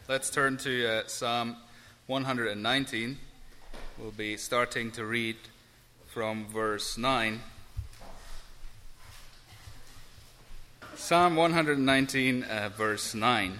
Let's turn to Psalm 119. We'll be starting to read from verse 9. Psalm 119, verse 9.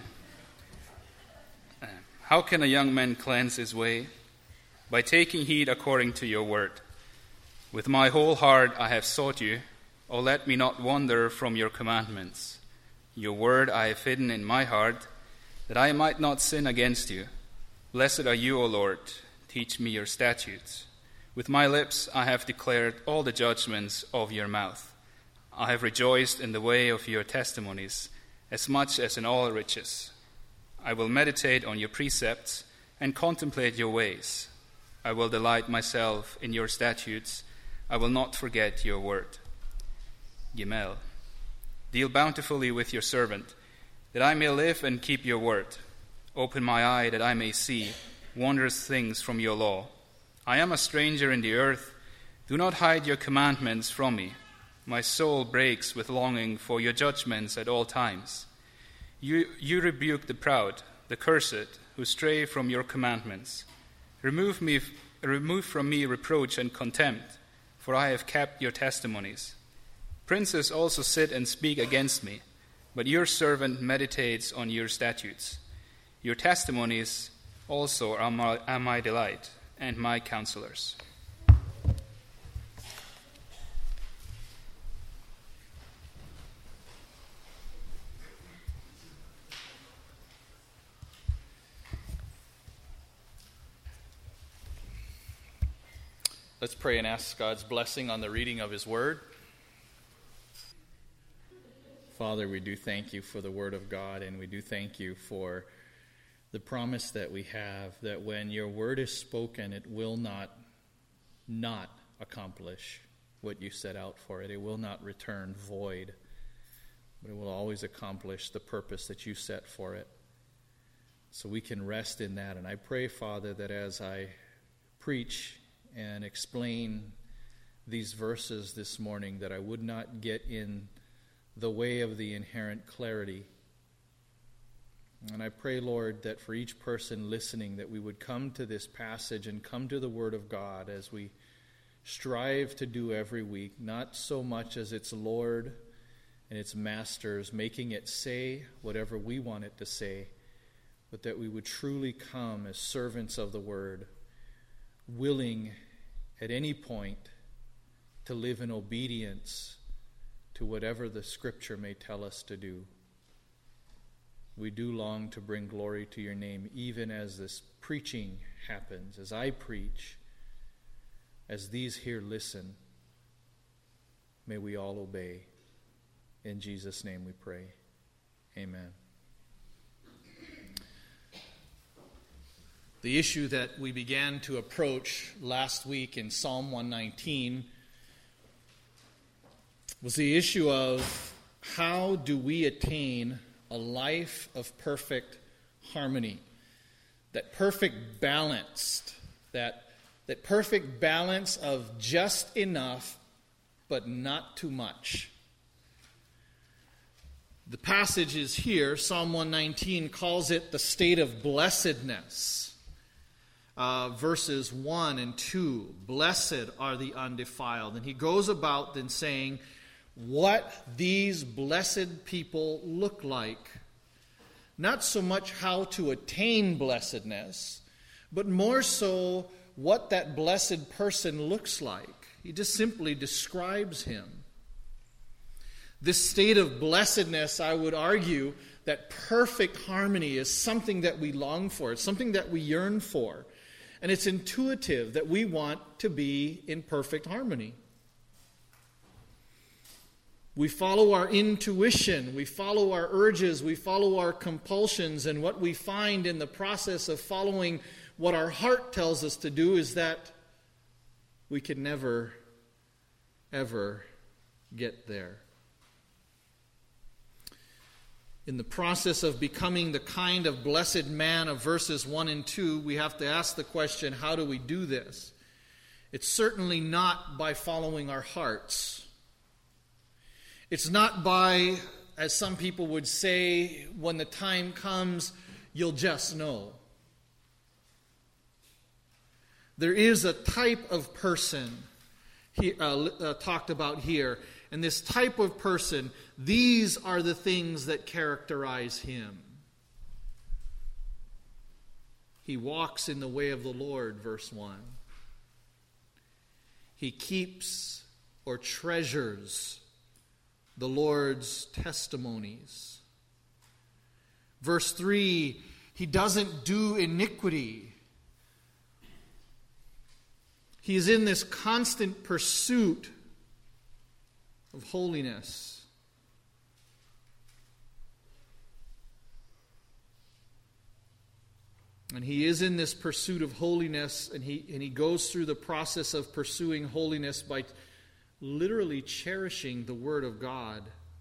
How can a young man cleanse his way? By taking heed according to your word. With my whole heart I have sought you. O let me not wander from your commandments. Your word I have hidden in my heart, that I might not sin against you. Blessed are you, O Lord. Teach me your statutes. With my lips I have declared all the judgments of your mouth. I have rejoiced in the way of your testimonies, as much as in all riches. I will meditate on your precepts and contemplate your ways. I will delight myself in your statutes. I will not forget your word. Gimel. Deal bountifully with your servant, that I may live and keep your word. Open my eye that I may see wondrous things from your law. I am a stranger in the earth. Do not hide your commandments from me. My soul breaks with longing for your judgments at all times. You rebuke the proud, the cursed, who stray from your commandments. Remove from me reproach and contempt, for I have kept your testimonies. Princes also sit and speak against me, but your servant meditates on your statutes. Your testimonies also are my delight and my counselors. Let's pray and ask God's blessing on the reading of his word. Father, we do thank you for the word of God, and we do thank you for the promise that we have that when your word is spoken, it will not accomplish what you set out for it. It will not return void, but it will always accomplish the purpose that you set for it. So we can rest in that. And I pray, Father, that as I preach and explain these verses this morning, that I would not get in the way of the inherent clarity. And I pray, Lord, that for each person listening, that we would come to this passage and come to the Word of God as we strive to do every week, not so much as its Lord and its masters, making it say whatever we want it to say, but that we would truly come as servants of the Word, willing at any point to live in obedience to whatever the Scripture may tell us to do. We do long to bring glory to your name, even as this preaching happens, as I preach, as these here listen. May we all obey. In Jesus' name we pray. Amen. The issue that we began to approach last week in Psalm 119 was the issue of how do we attain a life of perfect harmony, that perfect balance, that perfect balance of just enough but not too much. The passage is here. Psalm 119 calls it the state of blessedness. Verses 1 and 2, blessed are the undefiled. And he goes about then saying what these blessed people look like. Not so much how to attain blessedness, but more so what that blessed person looks like. He just simply describes him. This state of blessedness, I would argue, that perfect harmony is something that we long for. It's something that we yearn for. And it's intuitive that we want to be in perfect harmony. We follow our intuition, we follow our urges, we follow our compulsions, and what we find in the process of following what our heart tells us to do is that we can never, ever get there. In the process of becoming the kind of blessed man of verses 1 and 2, we have to ask the question, how do we do this? It's certainly not by following our hearts. It's not by, as some people would say, when the time comes, you'll just know. There is a type of person talked about here. And this type of person, these are the things that characterize him. He walks in the way of the Lord, verse 1. He keeps or treasures the Lord's testimonies. Verse 3, he doesn't do iniquity. He is in this constant pursuit of holiness. And he is in this pursuit of holiness, and he goes through the process of pursuing holiness by literally cherishing the Word of God.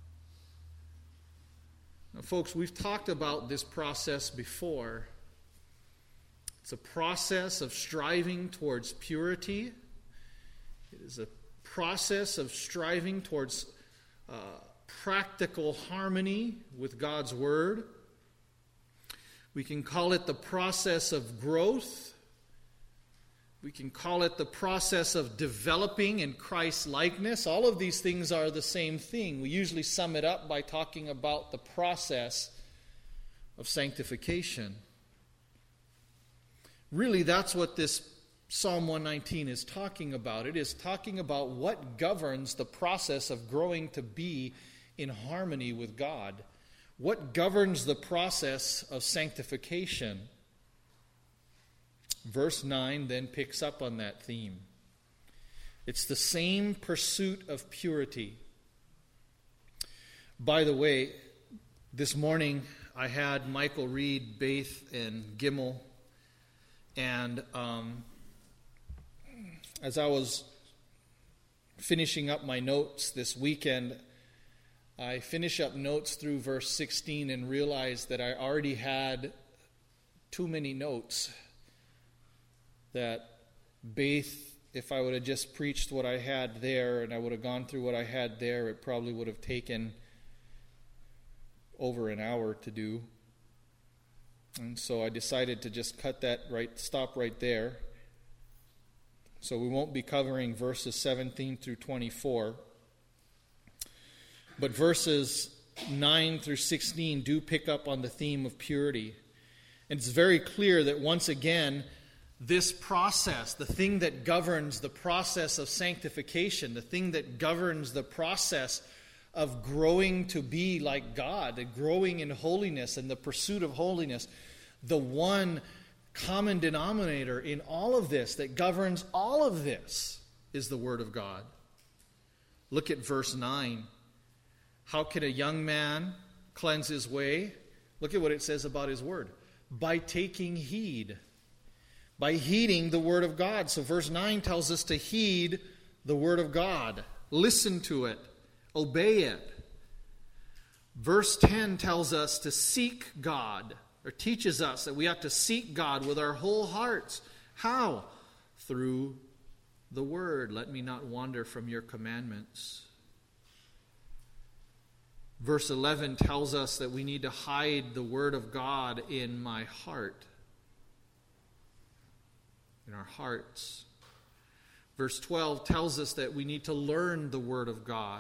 Now, folks, we've talked about this process before. It's a process of striving towards purity. It is a process of striving towards practical harmony with God's Word. We can call it the process of growth. We can call it the process of developing in Christ's likeness. All of these things are the same thing. We usually sum it up by talking about the process of sanctification. Really, that's what this Psalm 119 is talking about. It is talking about what governs the process of growing to be in harmony with God. What governs the process of sanctification? Verse 9 then picks up on that theme. It's the same pursuit of purity. By the way, this morning I had Michael read Baith and Gimel, and as I was finishing up my notes this weekend, I finished up notes through verse 16 and realized that I already had too many notes. That Baith, if I would have just preached what I had there and I would have gone through what I had there, it probably would have taken over an hour to do. And so I decided to just stop right there. So we won't be covering verses 17 through 24. But verses 9 through 16 do pick up on the theme of purity. And it's very clear that once again, this process, the thing that governs the process of sanctification, the thing that governs the process of growing to be like God, growing in holiness and the pursuit of holiness, the one common denominator in all of this that governs all of this is the Word of God. Look at verse 9. How can a young man cleanse his way? Look at what it says about his word. By taking heed. By heeding the Word of God. So verse 9 tells us to heed the Word of God. Listen to it. Obey it. Verse 10 tells us to seek God, or teaches us that we have to seek God with our whole hearts. How? Through the Word. Let me not wander from your commandments. Verse 11 tells us that we need to hide the Word of God in my heart. In our hearts. Verse 12 tells us that we need to learn the Word of God.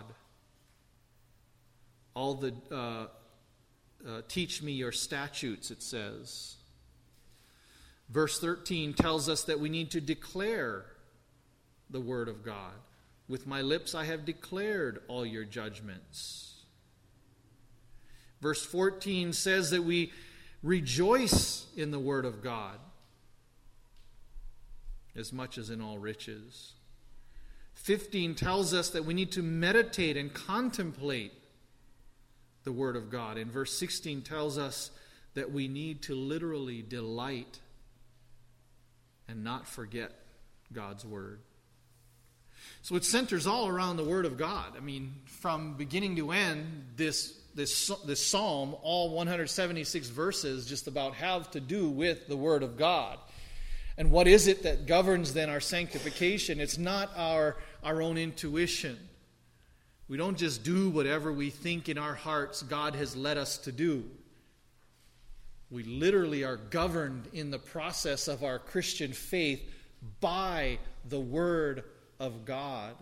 All the teach me your statutes, it says. Verse 13 tells us that we need to declare the Word of God. With my lips I have declared all your judgments. Verse 14 says that we rejoice in the Word of God as much as in all riches. 15 tells us that we need to meditate and contemplate the Word of God. And verse 16 tells us that we need to literally delight and not forget God's Word. So it centers all around the Word of God. I mean, from beginning to end, this psalm, all 176 verses, just about have to do with the Word of God. And what is it that governs then our sanctification? It's not our own intuition. We don't just do whatever we think in our hearts God has led us to do. We literally are governed in the process of our Christian faith by the Word of God.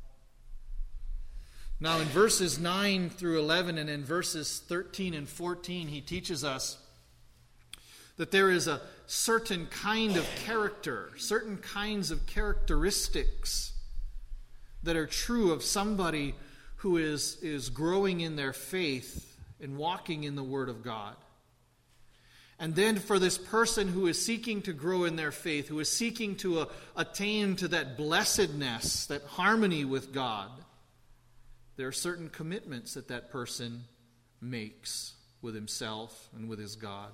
Now in verses 9 through 11 and in verses 13 and 14, he teaches us that there is a certain kind of character, certain kinds of characteristics that are true of somebody who is growing in their faith and walking in the Word of God. And then for this person who is seeking to grow in their faith, who is seeking to attain to that blessedness, that harmony with God, there are certain commitments that that person makes with himself and with his God.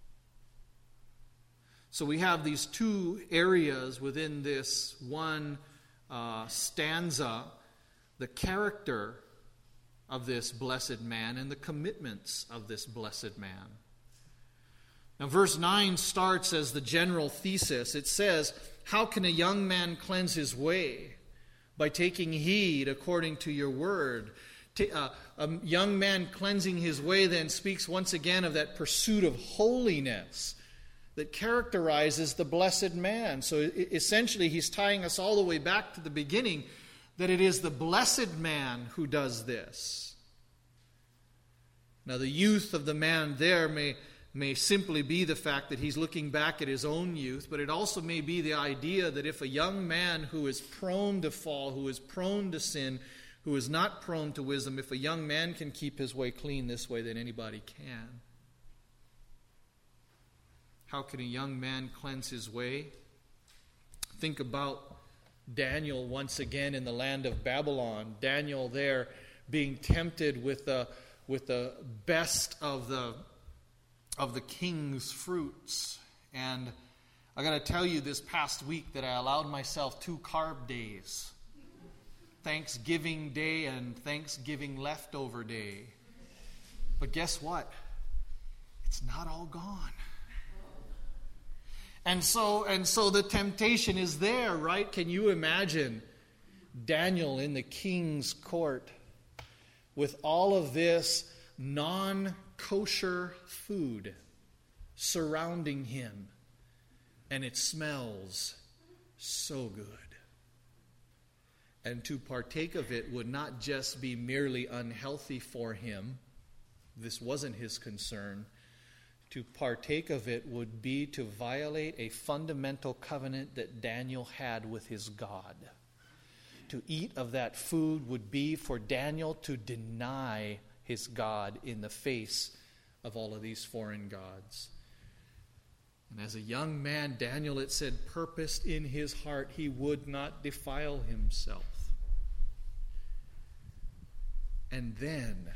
So we have these two areas within this one stanza, the character of this blessed man and the commitments of this blessed man. Now verse 9 starts as the general thesis. It says, "How can a young man cleanse his way? By taking heed according to your word." A young man cleansing his way then speaks once again of that pursuit of holiness that characterizes the blessed man. So essentially he's tying us all the way back to the beginning, that it is the blessed man who does this. Now the youth of the man there may simply be the fact that he's looking back at his own youth, but it also may be the idea that if a young man who is prone to fall, who is prone to sin, who is not prone to wisdom, if a young man can keep his way clean this way, then anybody can. How can a young man cleanse his way? Think about Daniel once again in the land of Babylon. Daniel there being tempted with the best of the king's fruits. And I got to tell you this past week that I allowed myself 2 carb days. Thanksgiving Day and Thanksgiving leftover day. But guess what? It's not all gone. And so the temptation is there, right? Can you imagine Daniel in the king's court with all of this non-kosher food surrounding him, and it smells so good? And to partake of it would not just be merely unhealthy for him. This wasn't his concern. To partake of it would be to violate a fundamental covenant that Daniel had with his God. To eat of that food would be for Daniel to deny his God in the face of all of these foreign gods. And as a young man, Daniel, it said, purposed in his heart he would not defile himself. And then,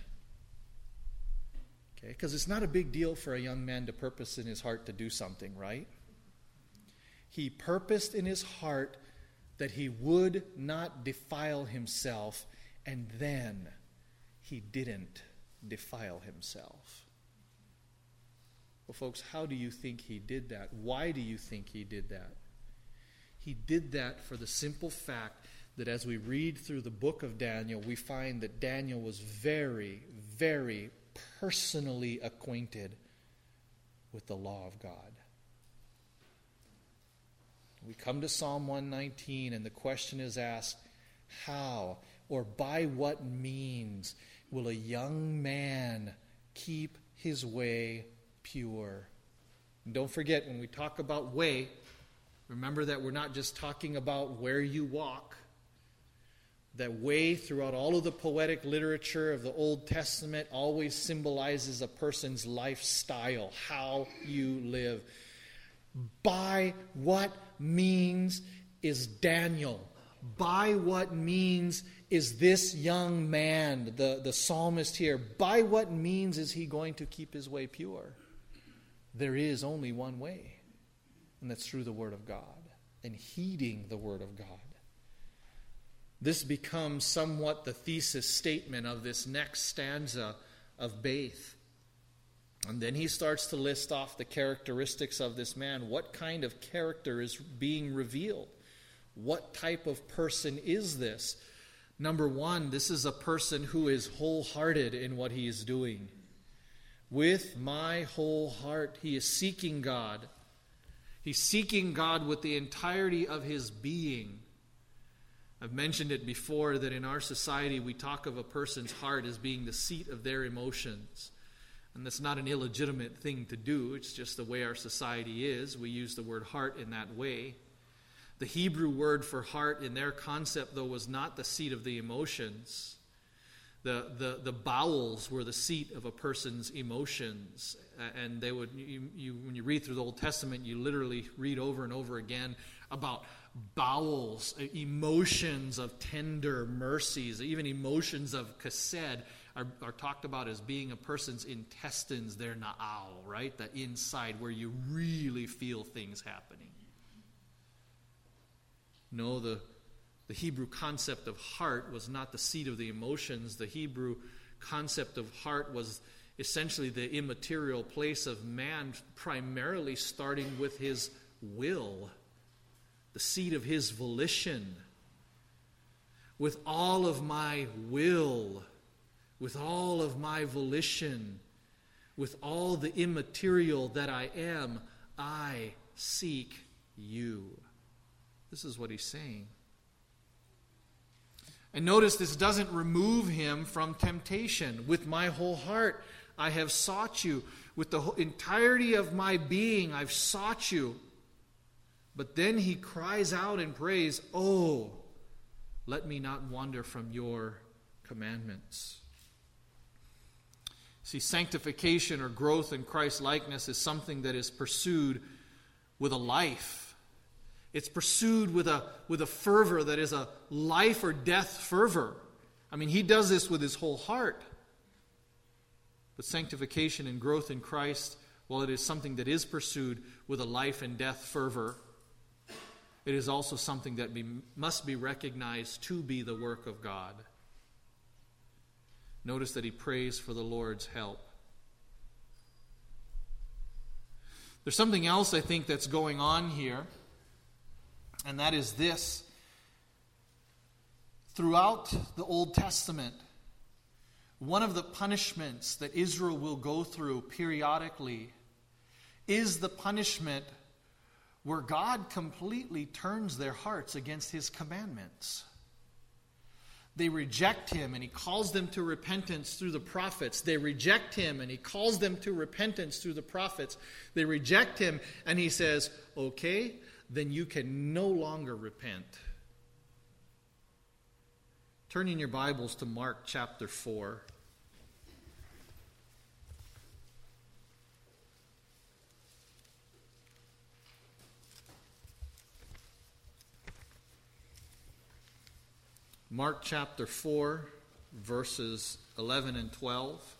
because it's not a big deal for a young man to purpose in his heart to do something, right? He purposed in his heart that he would not defile himself, and then he didn't defile himself. Well, folks, how do you think he did that? Why do you think he did that? He did that for the simple fact that as we read through the book of Daniel, we find that Daniel was very, very personally acquainted with the law of God. We come to Psalm 119 and the question is asked, how or by what means will a young man keep his way pure? And don't forget, when we talk about way, remember that we're not just talking about where you walk. That way throughout all of the poetic literature of the Old Testament always symbolizes a person's lifestyle, how you live. By what means is Daniel? By what means is this young man, the psalmist here, by what means is he going to keep his way pure? There is only one way, and that's through the Word of God and heeding the Word of God. This becomes somewhat the thesis statement of this next stanza of Baith. And then he starts to list off the characteristics of this man. What kind of character is being revealed? What type of person is this? Number one, this is a person who is wholehearted in what he is doing. With my whole heart. He is seeking God. He's seeking God with the entirety of his being. I've mentioned it before that in our society we talk of a person's heart as being the seat of their emotions. And that's not an illegitimate thing to do. It's just the way our society is. We use the word heart in that way. The Hebrew word for heart in their concept, though, was not the seat of the emotions. The bowels were the seat of a person's emotions. And they would, when you read through the Old Testament, you literally read over and over again about bowels, emotions of tender mercies, even emotions of chesed are talked about as being a person's intestines, their na'al, right? The inside where you really feel things happening. No, the Hebrew concept of heart was not the seat of the emotions. The Hebrew concept of heart was essentially the immaterial place of man, primarily starting with his will, the seat of his volition. With all of my will, with all of my volition, with all the immaterial that I am, I seek you. This is what he's saying. And notice this doesn't remove him from temptation. With my whole heart I have sought you. With the entirety of my being I've sought you. But then he cries out and prays, "Oh, let me not wander from your commandments." See, sanctification or growth in Christ-likeness is something that is pursued with a life. It's pursued with a fervor that is a life or death fervor. I mean, he does this with his whole heart. But sanctification and growth in Christ, while it is something that is pursued with a life and death fervor, it is also something that must be recognized to be the work of God. Notice that he prays for the Lord's help. There's something else I think that's going on here, and that is this. Throughout the Old Testament, one of the punishments that Israel will go through periodically is the punishment where God completely turns their hearts against his commandments. They reject him, and he calls them to repentance through the prophets. They reject him, and he calls them to repentance through the prophets. They reject him, and he says, "Okay, then you can no longer repent." Turn in your Bibles to Mark chapter 4. Mark chapter 4, verses 11 and 12.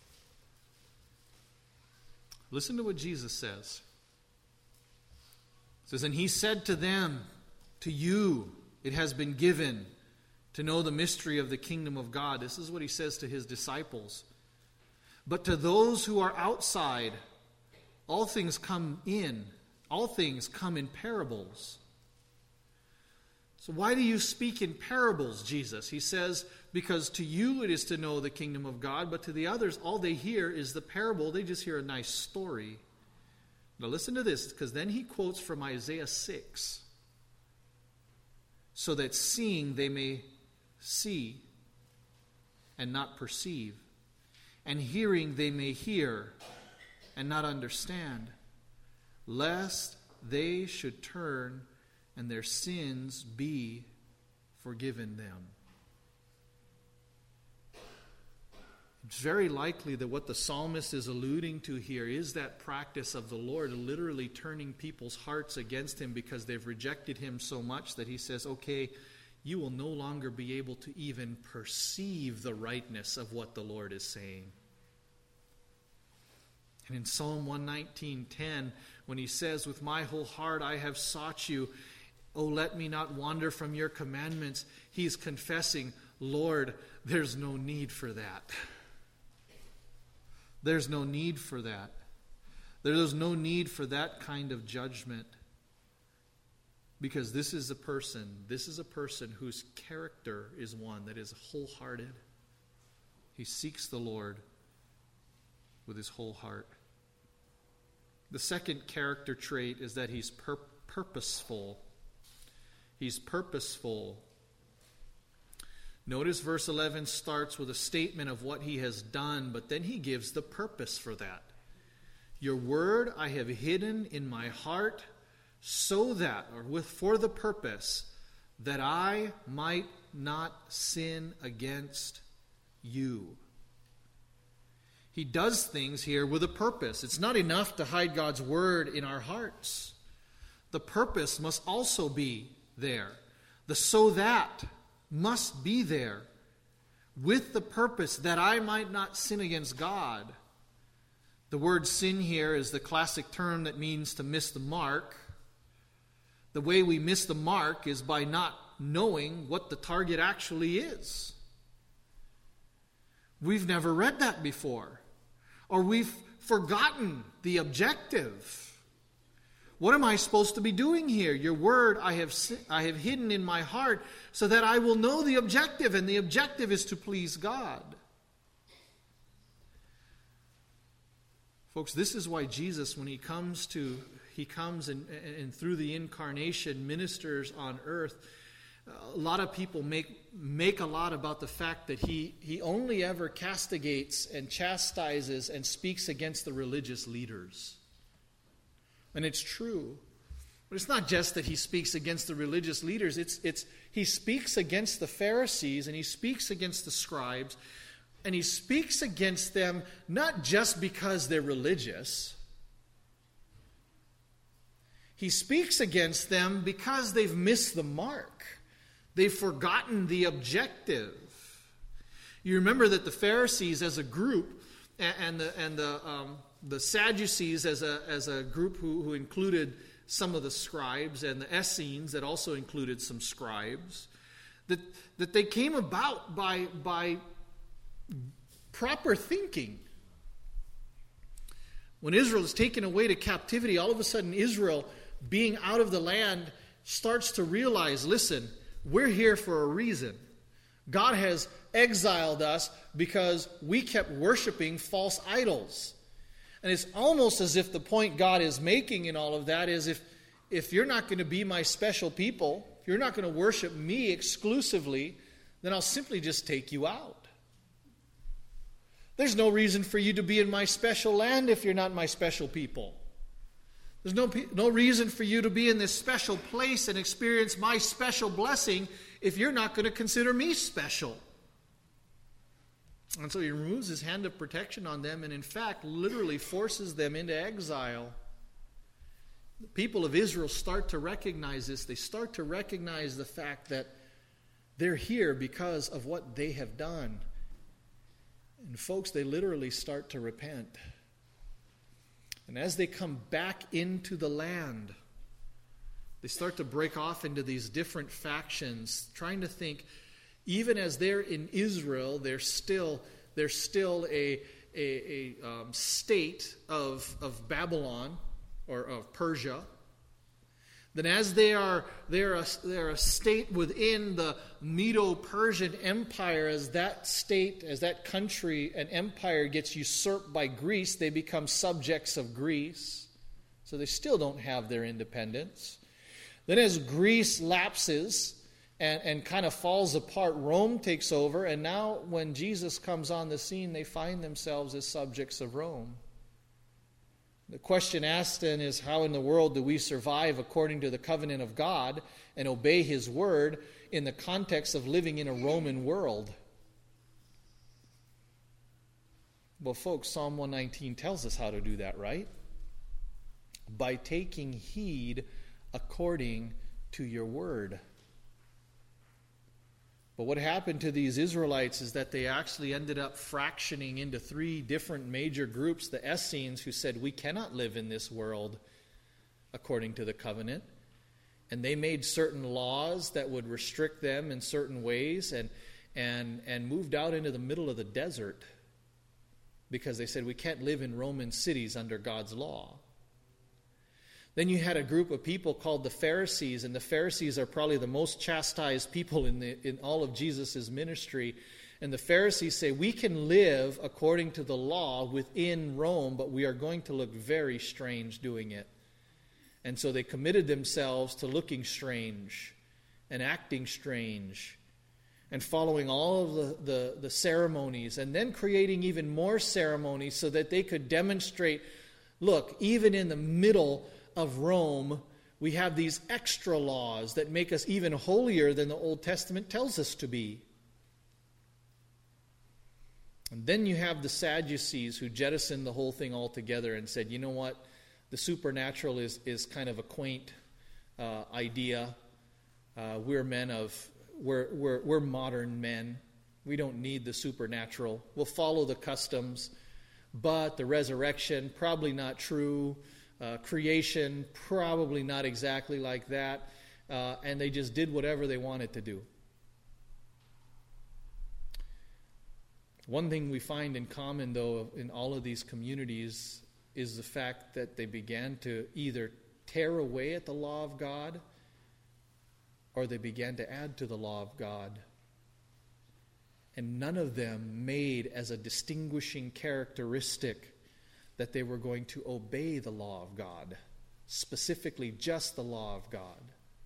Listen to what Jesus says. It says, "And he said to them, to you it has been given to know the mystery of the kingdom of God." This is what he says to his disciples. "But to those who are outside, all things come in parables." So why do you speak in parables, Jesus? He says, because to you it is to know the kingdom of God, but to the others, all they hear is the parable. They just hear a nice story. Now listen to this, because then he quotes from Isaiah 6. "So that seeing they may see and not perceive, and hearing they may hear and not understand, lest they should turn and their sins be forgiven them." It's very likely that what the psalmist is alluding to here is that practice of the Lord literally turning people's hearts against him because they've rejected him so much that he says, "Okay, you will no longer be able to even perceive the rightness of what the Lord is saying." And in Psalm 119:10, when he says, "With my whole heart I have sought you, oh, let me not wander from your commandments," he's confessing, "Lord, there's no need for that. There's no need for that. There's no need for that kind of judgment. Because this is a person whose character is one that is wholehearted. He seeks the Lord with his whole heart. The second character trait is that he's purposeful. He's purposeful. Notice verse 11 starts with a statement of what he has done, but then he gives the purpose for that. Your word I have hidden in my heart so that, or for the purpose, that I might not sin against you. He does things here with a purpose. It's not enough to hide God's word in our hearts. The purpose must also be there. The so that must be there with the purpose that I might not sin against God. The word sin here is the classic term that means to miss the mark. The way we miss the mark is by not knowing what the target actually is. We've never read that before. Or we've forgotten the objective. What am I supposed to be doing here? Your word I have hidden in my heart so that I will know the objective, and the objective is to please God. Folks, this is why Jesus, when he comes and through the incarnation ministers on earth, a lot of people make a lot about the fact that he only ever castigates and chastises and speaks against the religious leaders. And it's true. But it's not just that he speaks against the religious leaders. He speaks against the Pharisees and he speaks against the scribes. And he speaks against them not just because they're religious. He speaks against them because they've missed the mark. They've forgotten the objective. You remember that the Pharisees as a group and the Sadducees as a group who included some of the scribes, and the Essenes that also included some scribes, that they came about by proper thinking. When Israel is taken away to captivity, all of a sudden Israel, being out of the land, starts to realize, listen, we're here for a reason. God has exiled us because we kept worshiping false idols. And it's almost as if the point God is making in all of that is, if you're not going to be my special people, if you're not going to worship me exclusively, then I'll simply just take you out. There's no reason for you to be in my special land if you're not my special people. There's no reason for you to be in this special place and experience my special blessing if you're not going to consider me special. And so he removes his hand of protection on them and in fact literally forces them into exile. The people of Israel start to recognize this. They start to recognize the fact that they're here because of what they have done. And folks, they literally start to repent. And as they come back into the land, they start to break off into these different factions, trying to think, even as they're in Israel, they're still a state of Babylon or of Persia. Then as they're a state within the Medo-Persian Empire, as that state, as that country and empire gets usurped by Greece, they become subjects of Greece. So they still don't have their independence. Then as Greece lapses and kind of falls apart, Rome takes over, and now when Jesus comes on the scene, they find themselves as subjects of Rome. The question asked then is, how in the world do we survive according to the covenant of God and obey His word in the context of living in a Roman world? Well, folks, Psalm 119 tells us how to do that, right? By taking heed according to your word. But what happened to these Israelites is that they actually ended up fractioning into three different major groups. The Essenes, who said, we cannot live in this world according to the covenant. And they made certain laws that would restrict them in certain ways and moved out into the middle of the desert because they said, we can't live in Roman cities under God's law. Then you had a group of people called the Pharisees, and the Pharisees are probably the most chastised people in all of Jesus' ministry. And the Pharisees say, we can live according to the law within Rome, but we are going to look very strange doing it. And so they committed themselves to looking strange and acting strange and following all of the ceremonies, and then creating even more ceremonies so that they could demonstrate, look, even in the middle of Rome, we have these extra laws that make us even holier than the Old Testament tells us to be. And then you have the Sadducees who jettisoned the whole thing altogether and said, you know what, the supernatural is kind of a quaint idea. We're modern men. We don't need the supernatural. We'll follow the customs, but the resurrection, probably not true. Creation, probably not exactly like that. And they just did whatever they wanted to do. One thing we find in common, though, in all of these communities is the fact that they began to either tear away at the law of God or they began to add to the law of God. And none of them made as a distinguishing characteristic that they were going to obey the law of God, specifically just the law of God.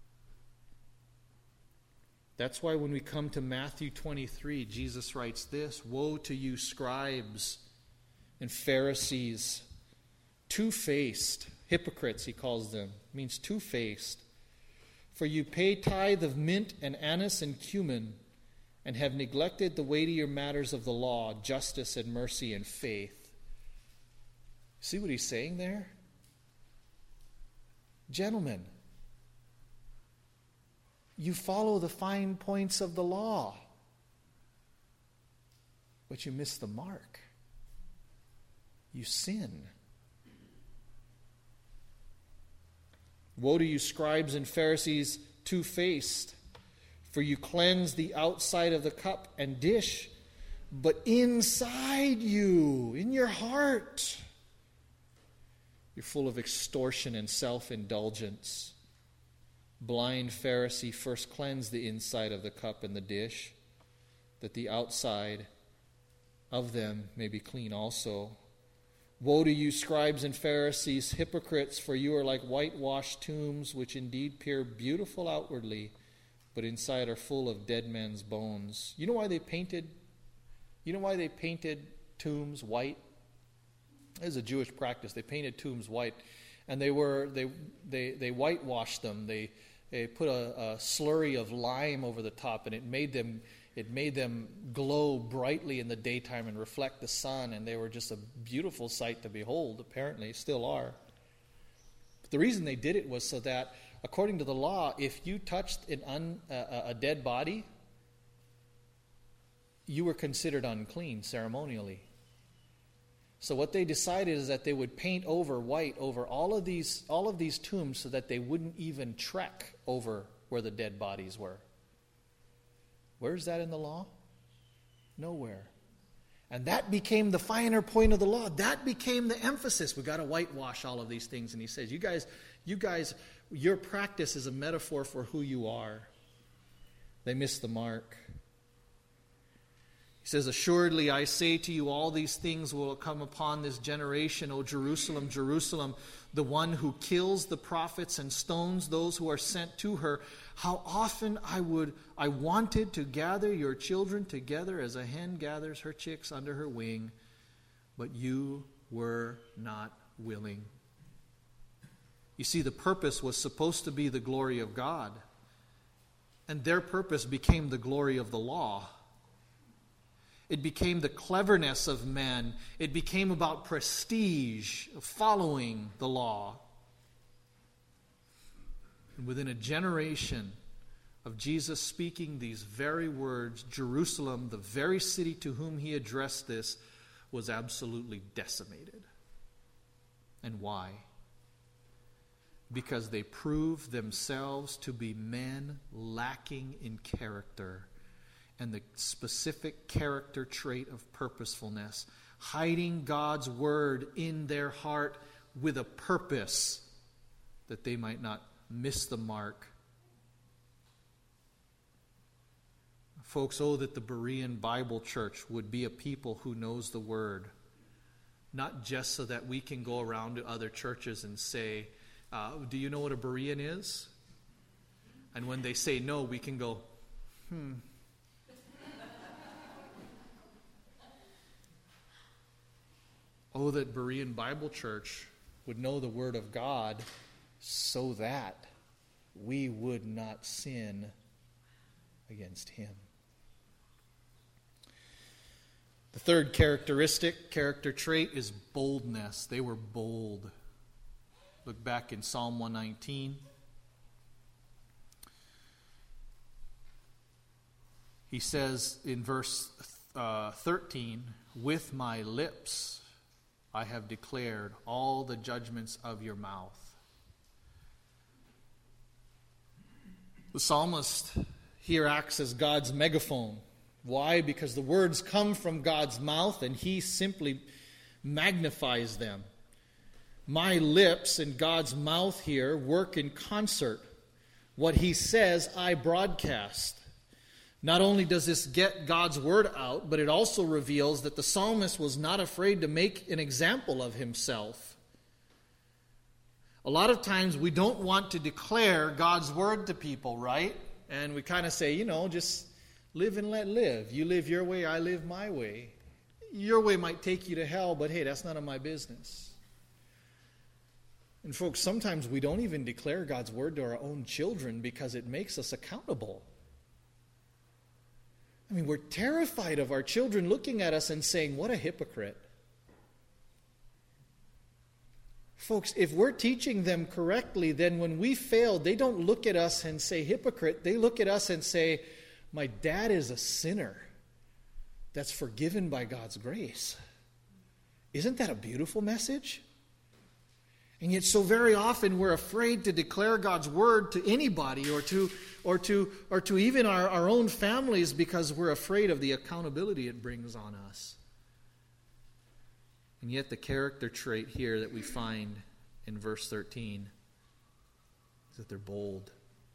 That's why when we come to Matthew 23, Jesus writes this, "Woe to you, scribes and Pharisees, two-faced, hypocrites he calls them, means two-faced. For you pay tithe of mint and anise and cumin, and have neglected the weightier matters of the law, justice and mercy and faith." See what he's saying there? Gentlemen, you follow the fine points of the law, but you miss the mark. You sin. Woe to you, scribes and Pharisees, two-faced, for you cleanse the outside of the cup and dish, but inside you, in your heart, you're full of extortion and self-indulgence. Blind Pharisee, first cleanse the inside of the cup and the dish, that the outside of them may be clean also. Woe to you, scribes and Pharisees, hypocrites, for you are like whitewashed tombs, which indeed appear beautiful outwardly, but inside are full of dead men's bones. You know why they painted tombs white? It was a Jewish practice. They painted tombs white, and they whitewashed them. They put a slurry of lime over the top, and it made them glow brightly in the daytime and reflect the sun, and they were just a beautiful sight to behold. Apparently, still are. But the reason they did it was so that, according to the law, if you touched a dead body, you were considered unclean ceremonially. So what they decided is that they would paint over white over all of these tombs so that they wouldn't even trek over where the dead bodies were. Where's that in the law? Nowhere. And that became the finer point of the law. That became the emphasis. We've got to whitewash all of these things. And he says, you guys, your practice is a metaphor for who you are. They missed the mark. He says, "Assuredly, I say to you, all these things will come upon this generation, O Jerusalem, Jerusalem, the one who kills the prophets and stones those who are sent to her. How often I wanted to gather your children together as a hen gathers her chicks under her wing, but you were not willing." You see, the purpose was supposed to be the glory of God, and their purpose became the glory of the law. It became the cleverness of men. It became about prestige, following the law. And within a generation of Jesus speaking these very words, Jerusalem, the very city to whom he addressed this, was absolutely decimated. And why? Because they proved themselves to be men lacking in character, and the specific character trait of purposefulness, hiding God's word in their heart with a purpose that they might not miss the mark. Folks, oh, that the Berean Bible Church would be a people who knows the Word, not just so that we can go around to other churches and say, do you know what a Berean is? And when they say no, we can go, Oh, that Berean Bible Church would know the Word of God so that we would not sin against Him. The third character trait is boldness. They were bold. Look back in Psalm 119. He says in verse 13, with my lips I have declared all the judgments of your mouth. The psalmist here acts as God's megaphone. Why? Because the words come from God's mouth and he simply magnifies them. My lips and God's mouth here work in concert. What he says, I broadcast. Not only does this get God's word out, but it also reveals that the psalmist was not afraid to make an example of himself. A lot of times we don't want to declare God's word to people, right? And we kind of say, just live and let live. You live your way, I live my way. Your way might take you to hell, but hey, that's none of my business. And folks, sometimes we don't even declare God's word to our own children because it makes us accountable. We're terrified of our children looking at us and saying, what a hypocrite. Folks, if we're teaching them correctly, then when we fail, they don't look at us and say hypocrite. They look at us and say, my dad is a sinner that's forgiven by God's grace. Isn't that a beautiful message? And yet so very often we're afraid to declare God's word to anybody or to even our own families because we're afraid of the accountability it brings on us. And yet the character trait here that we find in verse 13 is that they're bold.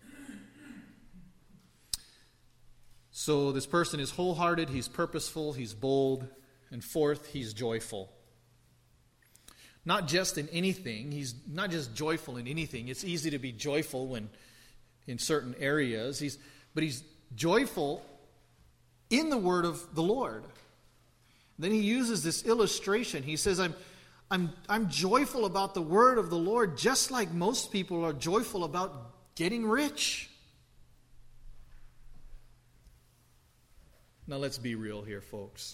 So this person is wholehearted, he's purposeful, he's bold, and fourth, he's joyful. Not just in anything. He's not just joyful in anything. It's easy to be joyful when in certain areas. But he's joyful in the word of the Lord. Then he uses this illustration. He says, I'm joyful about the word of the Lord, just like most people are joyful about getting rich. Now let's be real here, folks.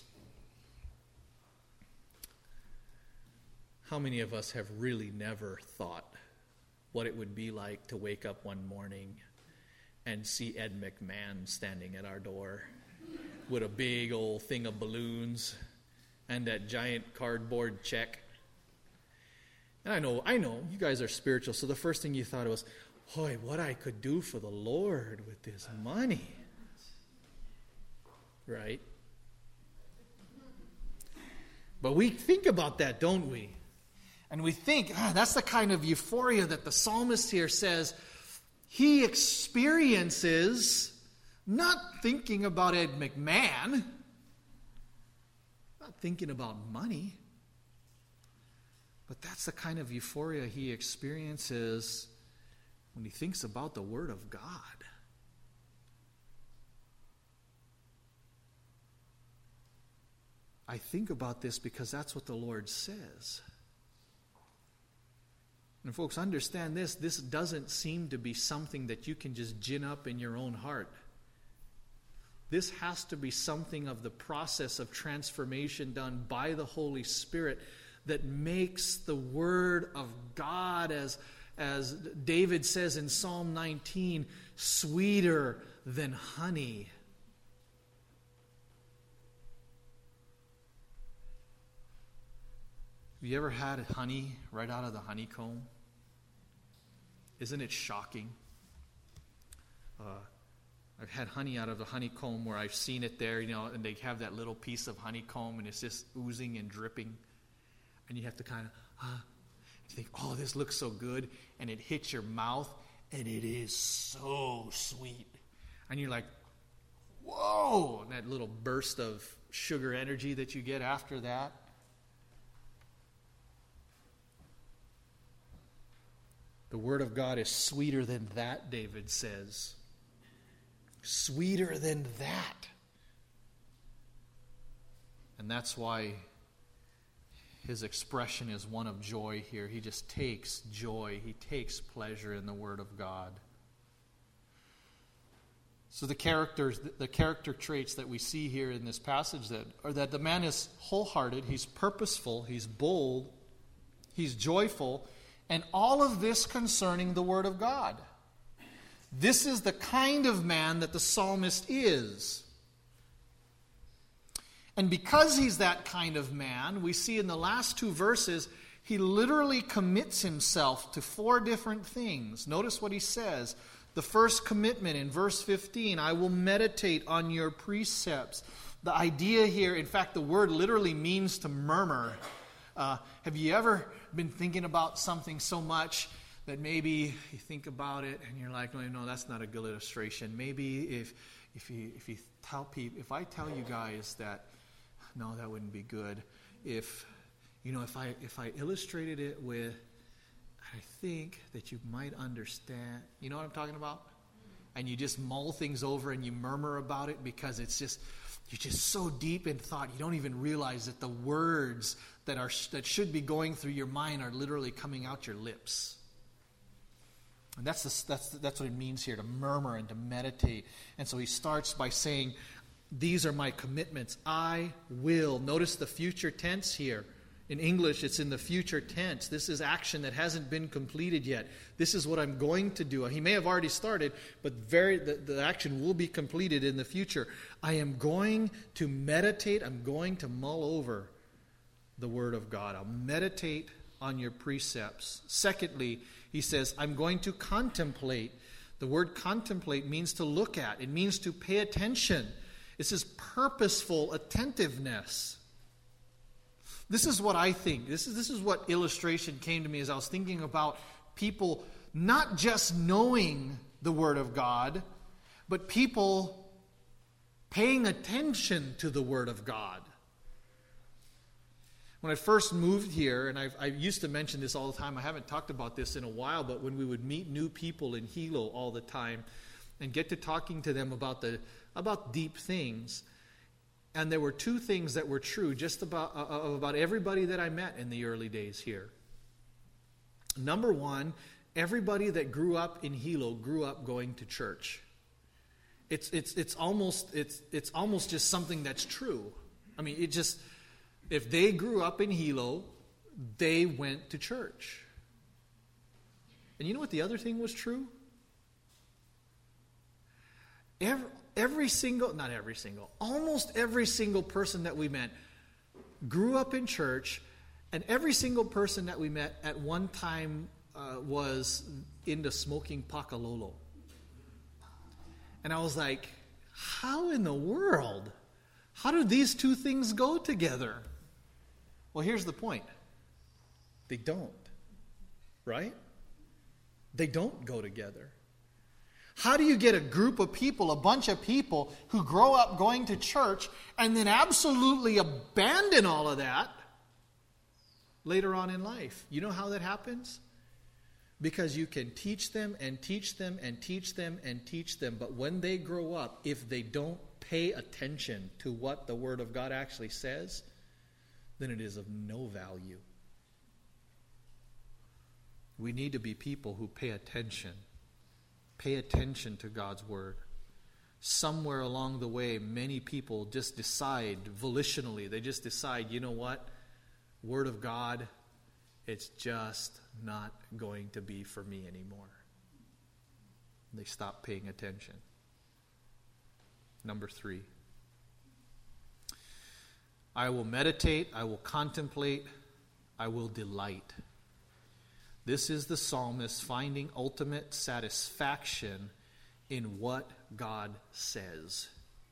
How many of us have really never thought what it would be like to wake up one morning and see Ed McMahon standing at our door with a big old thing of balloons and that giant cardboard check? And I know, you guys are spiritual, so the first thing you thought was, boy, what I could do for the Lord with this money. Right? But we think about that, don't we? And we think, that's the kind of euphoria that the psalmist here says he experiences, not thinking about Ed McMahon, not thinking about money, but that's the kind of euphoria he experiences when he thinks about the Word of God. I think about this because that's what the Lord says. And folks, understand this doesn't seem to be something that you can just gin up in your own heart. This has to be something of the process of transformation done by the Holy Spirit that makes the Word of God, as David says in Psalm 19, sweeter than honey. Have you ever had honey right out of the honeycomb? Isn't it shocking? I've had honey out of the honeycomb where I've seen it there, and they have that little piece of honeycomb and it's just oozing and dripping. And you have to kind of, think, oh, this looks so good. And it hits your mouth and it is so sweet. And you're like, whoa, and that little burst of sugar energy that you get after that. The Word of God is sweeter than that, David says. Sweeter than that. And that's why his expression is one of joy here. He just takes joy. He takes pleasure in the Word of God. So the character traits that we see here in this passage are that the man is wholehearted, he's purposeful, he's bold, he's joyful, and all of this concerning the Word of God. This is the kind of man that the psalmist is. And because he's that kind of man, we see in the last two verses, he literally commits himself to 4 different things. Notice what he says. The first commitment in verse 15, I will meditate on your precepts. The idea here, in fact, the word literally means to murmur. Have you ever been thinking about something so much that maybe you think about it and you're like, no, that's not a good illustration. Maybe if I tell you guys that, no, that wouldn't be good. If I illustrated it with, I think that you might understand. You know what I'm talking about? And you just mull things over and you murmur about it because you're just so deep in thought you don't even realize that the words that should be going through your mind are literally coming out your lips. And that's what it means here, to murmur and to meditate. And so he starts by saying, these are my commitments. I will. Notice the future tense here. In English, it's in the future tense. This is action that hasn't been completed yet. This is what I'm going to do. He may have already started, but the action will be completed in the future. I am going to meditate. I'm going to mull over the Word of God. I'll meditate on your precepts. Secondly, he says, I'm going to contemplate. The word contemplate means to look at. It means to pay attention. This is purposeful attentiveness. This is what I think. This is what illustration came to me as I was thinking about people not just knowing the Word of God, but people paying attention to the Word of God. When I first moved here, and I used to mention this all the time, I haven't talked about this in a while, but when we would meet new people in Hilo all the time and get to talking to them about deep things, and there were 2 things that were true just about everybody that I met in the early days here. Number 1, everybody that grew up in Hilo grew up going to church. It's almost just something that's true. I mean, if they grew up in Hilo, they went to church. And you know what the other thing was true? Almost every single person that we met grew up in church, and every single person that we met at one time was into smoking Pakalolo. And I was like, how in the world? How do these 2 things go together? Well, here's the point. They don't. Right? They don't go together. How do you get a group of people, a bunch of people who grow up going to church and then absolutely abandon all of that later on in life? You know how that happens? Because you can teach them and teach them and teach them and teach them, but when they grow up, if they don't pay attention to what the Word of God actually says, then it is of no value. We need to be people who pay attention. Pay attention to God's Word. Somewhere along the way, many people just decide volitionally, they just decide, you know what? Word of God, it's just not going to be for me anymore. They stop paying attention. Number 3. I will meditate, I will contemplate, I will delight. This is the psalmist finding ultimate satisfaction in what God says.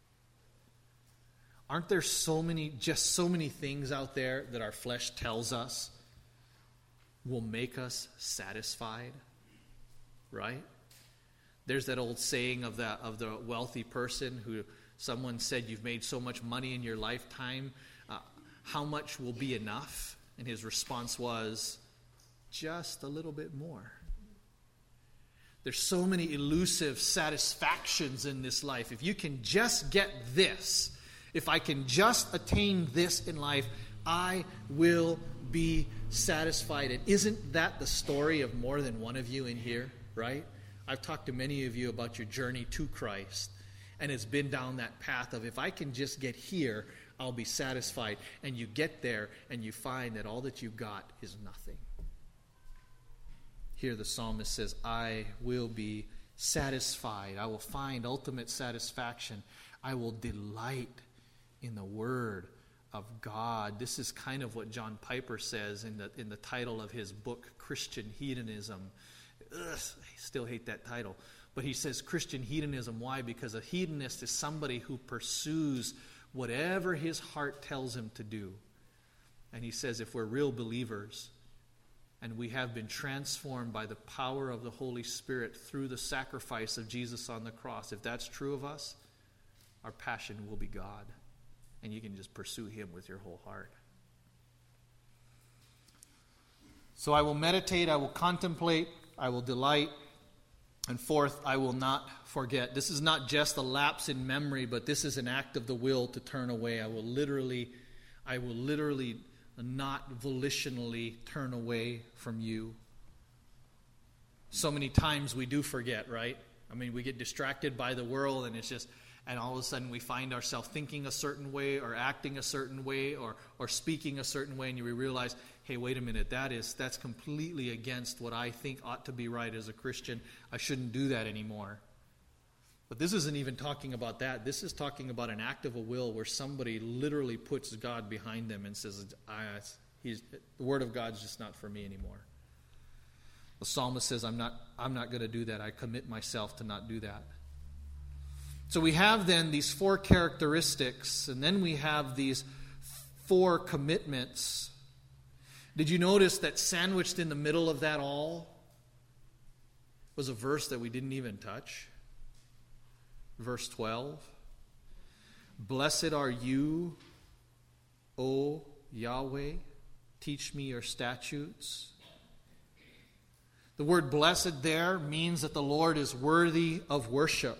Aren't there so many things out there that our flesh tells us will make us satisfied? Right? There's that old saying of the wealthy person who Someone said, "You've made so much money in your lifetime. How much will be enough?" And his response was, "Just a little bit more." There's so many elusive satisfactions in this life. If you can just get this, if I can just attain this in life, I will be satisfied. And isn't that the story of more than one of you in here, right? I've talked to many of you about your journey to Christ, and it's been down that path of, if I can just get here, I'll be satisfied. And you get there, and you find that all that you got is nothing. Here the psalmist says, I will be satisfied. I will find ultimate satisfaction. I will delight in the word of God. This is kind of what John Piper says in the title of his book, Christian Hedonism. I still hate that title. But he says Christian hedonism. Why? Because a hedonist is somebody who pursues whatever his heart tells him to do. And he says if we're real believers and we have been transformed by the power of the Holy Spirit through the sacrifice of Jesus on the cross, if that's true of us, our passion will be God. And you can just pursue him with your whole heart. So I will meditate, I will contemplate, I will delight. And fourth, I will not forget. This is not just a lapse in memory, but this is an act of the will to turn away. I will literally not volitionally turn away from you. So many times we do forget, right? I mean, we get distracted by the world, and all of a sudden we find ourselves thinking a certain way, or acting a certain way, or speaking a certain way, and you realize, hey, wait a minute, that's completely against what I think ought to be right as a Christian. I shouldn't do that anymore. But this isn't even talking about that. This is talking about an act of a will where somebody literally puts God behind them and says, the word of God's just not for me anymore. The psalmist says, I'm not going to do that. I commit myself to not do that. So we have then these four characteristics, and then we have these four commitments. Did you notice that sandwiched in the middle of that all was a verse that we didn't even touch? Verse 12. Blessed are you, O Yahweh, teach me your statutes. The word blessed there means that the Lord is worthy of worship.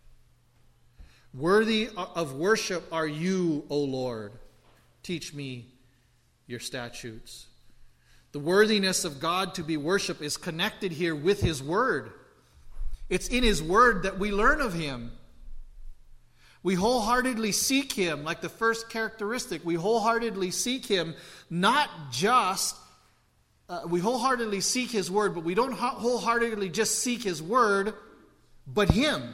Worthy of worship are you, O Lord. Teach me your statutes. The worthiness of God to be worshipped is connected here with His Word. It's in His Word that we learn of Him. We wholeheartedly seek Him, like the first characteristic. We wholeheartedly seek Him, not just, we wholeheartedly seek His Word, but we don't wholeheartedly just seek His Word, but Him.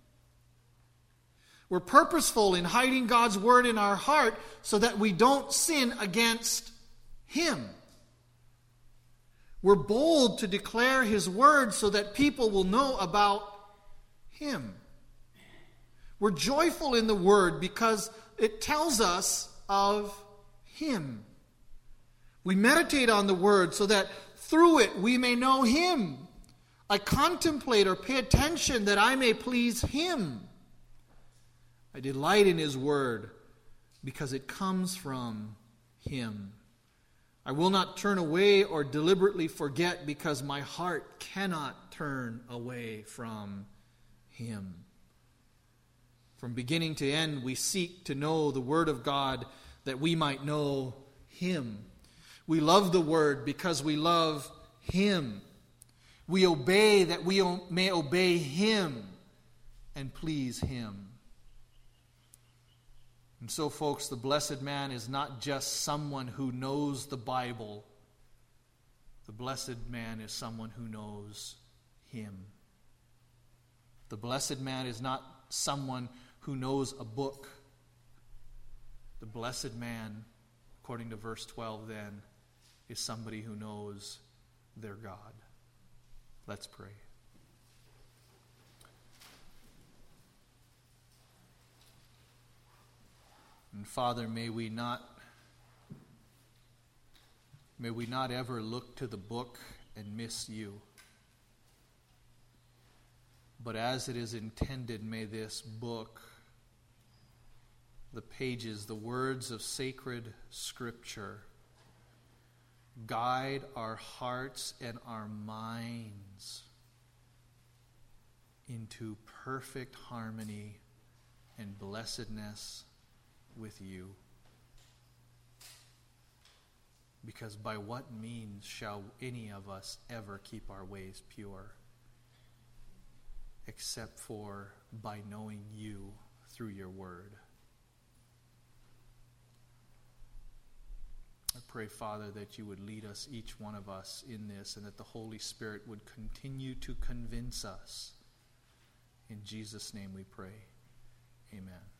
We're purposeful in hiding God's Word in our heart so that we don't sin against Him. We're bold to declare His Word so that people will know about Him. We're joyful in the Word because it tells us of Him. We meditate on the Word so that through it we may know Him. I contemplate or pay attention that I may please Him. I delight in His Word because it comes from Him. I will not turn away or deliberately forget because my heart cannot turn away from Him. From beginning to end, we seek to know the Word of God that we might know Him. We love the Word because we love Him. We obey that we may obey Him and please Him. And so, folks, the blessed man is not just someone who knows the Bible. The blessed man is someone who knows Him. The blessed man is not someone who knows a book. The blessed man, according to verse 12 then, is somebody who knows their God. Let's pray. And Father, may we not ever look to the book and miss you. But as it is intended, may this book the pages, the words of sacred Scripture guide our hearts and our minds into perfect harmony and blessedness with you. Because by what means shall any of us ever keep our ways pure, except for by knowing you through your word? I pray, Father, that you would lead us, each one of us, in this, and that the Holy Spirit would continue to convince us. In Jesus' name we pray. Amen.